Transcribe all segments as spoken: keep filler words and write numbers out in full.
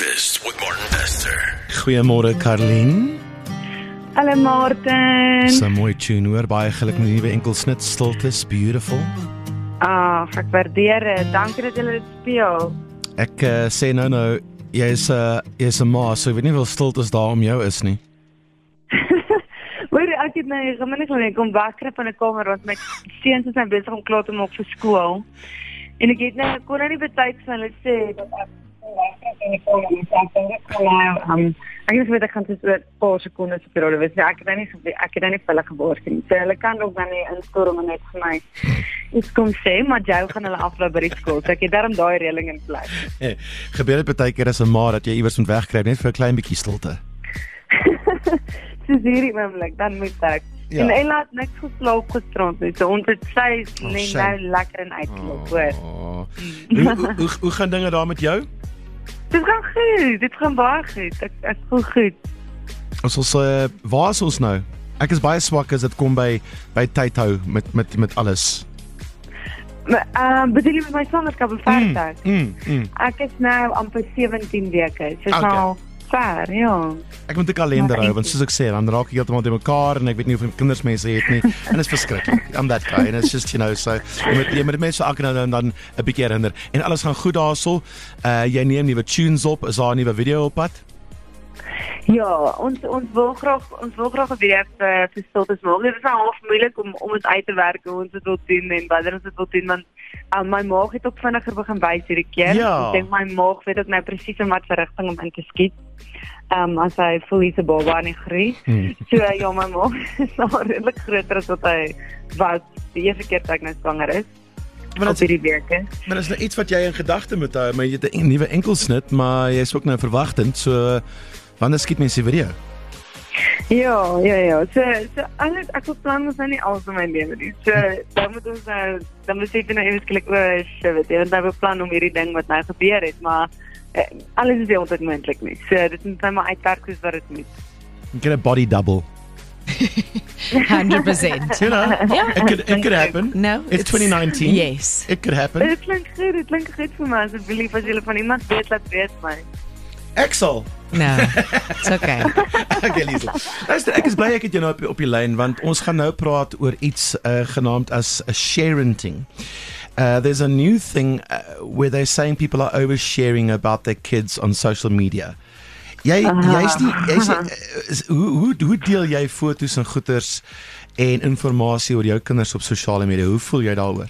Breakfast with Martin Bester. Goeiemôre Carlien. Hallo Martin. So mooi tune hoor, baie geluk met die nuwe enkelsnit, Stiltes, beautiful. Ah, ek waardeer dit. Dankie dat julle dit speel. Ek uh, sê nou nou, jy is 'n uh, jy is 'n ma, so ek weet nie wel Stiltes daar om jou is nie. Hoor, ek het nou geminnig net kom wegkry van 'n kamer want my seuns is nou besig om klaar te maak vir skool. En ek het nou kon nou nie betyds van hulle sê dat ek wegkry in die kamer en ek dink ek kan nou um, ek het geweet ek gaan so 'n paar sekondes op die rol wees. Ek het nou nie ek het nou nie vir hulle gewaarsku nie. So hulle kan ook dan nie instorm en net vir my iets kom sê, maar jou gaan hulle aflaai by die skool. So ek het daarom daai reëling in plek. Hey, gebeur dit baie keer as 'n ma dat jy iewers moet wegkry net vir 'n klein bietjie stilte. Soos hierdie oomblik, dan moet ek. Ja. En Ella het niks geslaap gisterand nie, so ons het sy oh, net nou lekker in uitgeloop, hoor. Oh. hoe, hoe, hoe, hoe gaan dinge daar met jou? Dit gaan goed, dit gaan baie goed, ek, ek voel goed. Ons ons, uh, waar is ons nou? Ek is baie swak as dit kom by, by tyd hou met, met, met alles. Maar, uh, bedoel jy met my swangerskap en verder? Mm, mm, mm. Ek is nou amper sewentien weke, so is okay. nou ver, ja. Ek moet 'n kalender hou, want soos ek sê, dan raak ek heeltemal te mekaar en ek weet nie hoeveel kinders mense het nie. En dit is verskriklik. I'm that guy, and it's just, you know, so jy moet jy moet mense elke nou en dan 'n bietjie herinner. En alles gaan goed daarso. Uh jy neem nuwe tunes op, is daar 'n nuwe video op pad? Ja, ons ons wil graag ons wil graag 'n video vir vir Stiltes maak. Dit is nou half moeilik om om dit uit te werk hoe ons dit wil doen en wanneer ons dit wil doen want uh, my maag het ook vinniger begin wys hierdie keer. Ja. Ek dink my maag weet ook nou presies in watter rigting om in te skiet. Um, as hy voel hy's 'n baba en hy groei. Hmm. So ja, my maag is nou redelik groter as wat hy was die eerste keer toe ek nou swanger is. Maar op hierdie weke. Maar dis nou iets wat jy in gedagte moet hou, maar jy het 'n nuwe enkelsnit, maar jy is ook nou verwagtend, so wanneer skiet mens die video? Ja, ja, ja. So, so alles, ek wil plan ons nou nie alles in my lewe doen. So, dan moet ons nou, dan moet ek nou eweslik oor shit, want dan beplan om hierdie ding wat nou gebeur het, maar eh, alles is nie altyd moontlik nie. So, dit moet net maar uitwerk soos wat dit moet. You get a body double. one hundred percent. You know, Yeah. it could it could happen. No, it's, it's twenty nineteen. Yes. It could happen. Dit klink goed, dit klink goed vir my, asseblief as julle van iemand weet, laat weet my. Axel. No, it's okay. Okay, Liesel. Luister, ek is bly ek het jou nou op, op die lyn want ons gaan nou praat oor iets uh, genaamd as a sharenting. Uh, there's a new thing uh, where they're saying people are oversharing about their kids on social media. Jy jy's nie jy's uh, hoe hoe hoe deel jy foto's en goeders en inligting oor jou kinders op sosiale media? Hoe voel jy daaroor?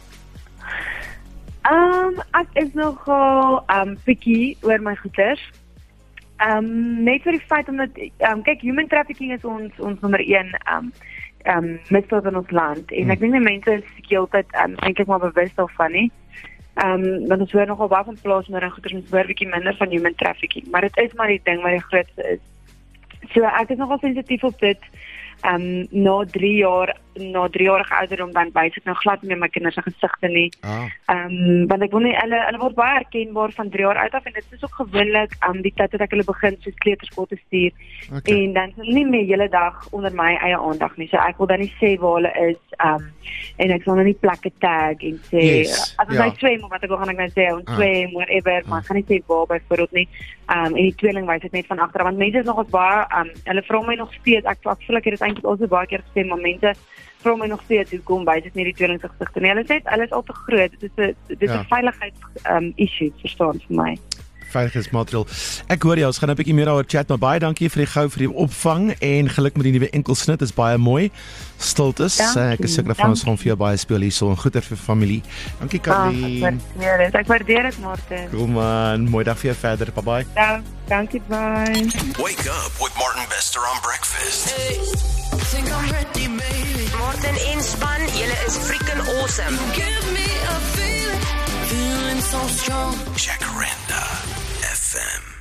Um, ek is nogal um picky oor my goeders. Um net vir die feit omdat um kyk human trafficking is ons ons nommer een um um misdaad in ons land en ek dink die mense is heeltyd um eintlik maar bewus daarvan nie. Um want ons hoor nogal baie van plaasmoord en goeders ons hoor bietjie minder van human trafficking, maar dit is maar die ding wat die grootste is. So ek is nogal sensitief op dit. Um na drie jaar na drie jaar ouderdom dan wys ek nou glad nie meer my kinders se gesigte nie. Ah. Um want ek wil nie hulle hulle word baie herkenbaar van drie jaar oud af en dit is ook gewoonlik um die tyd wat ek hulle begin so kleuterskool te stuur. Okay. En dan is hulle nie meer hele dag onder my eie aandag nie. So ek wil dan nie sê waar hulle is um en ek sal nou nie plekke tag en sê Yes, as ja. hy swem of wat ek wil gaan ek nou sê ons Ah. swem whatever, maar ek gaan nie sê waar byvoorbeeld nie. Um en die tweeling wys dit net van agter want mense is nog ons baie um hulle vra my nog steeds ek ek voel ek het dit eintlik al so baie keer gesê maar mense vra my nog steeds hoekom wys dit nie die tweeling se gesigte nie. Hulle sê hulle is al te groot. Dit is 'n dit is 'n Ja. veiligheids um issue verstaan vir my. Veiligheidsmateriaal. Ek hoor jou, ons gaan 'n bietjie meer daaroor chat, maar baie dankie vir die gou vir die opvang en geluk met die nuwe enkelsnit. Is baie mooi. Stiltes. Dankie, Ek is seker van ons gaan vir jou baie speel hierso en goeie vir familie. Dankie Ah, ek Carlien. waardeer dit. Ek waardeer dit Martin. Kom man, mooi dag vir jou verder. Bye bye. Ja, dankie bye. Wake up with Martin Bester on breakfast. Hey, think I'm ready, maybe. Martin en span, julle is freaking awesome. Give me a feeling, feeling so strong. Jacaranda F M.